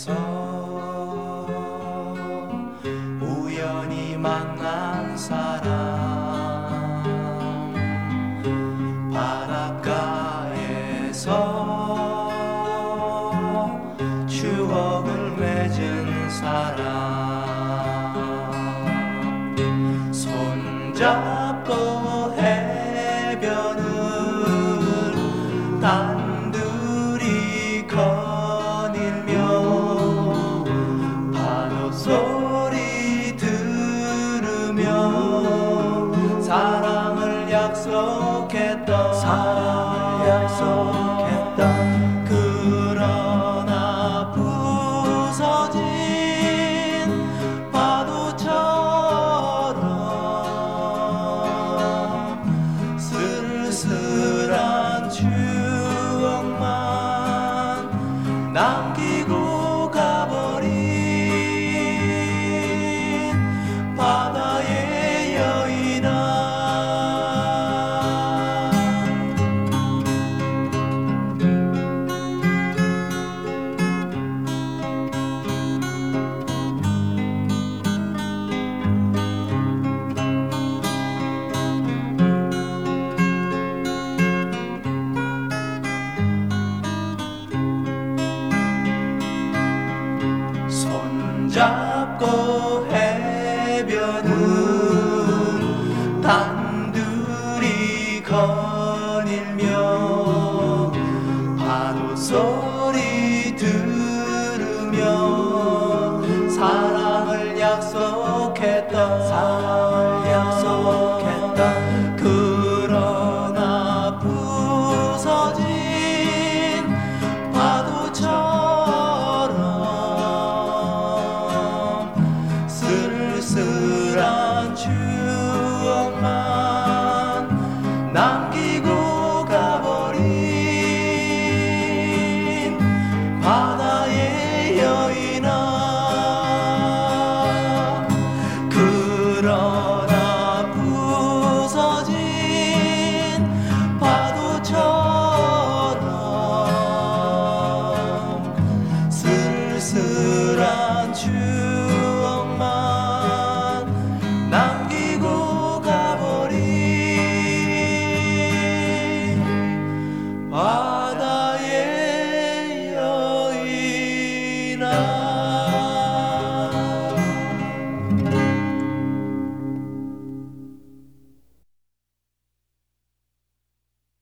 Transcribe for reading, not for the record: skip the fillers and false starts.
우연히 만난 사람, 바닷가에서 추억을 맺은 사람, 손잡고 해변을 단둘이 거닐며 파도 소리 들으며 사랑을 약속했던 그러나 부서진 파도처럼 쓸쓸한 추억만 남기고 가버린 바다의 여인아. 손잡고 해변을 단둘이 거닐며 파도 소리 들으며 사랑을 약속했던 그러나 부서진 파도처럼 쓸쓸한 추억만 남기고 가버린 바다의 여인아. 그러나 부서진 파도처럼 쓸쓸한 추억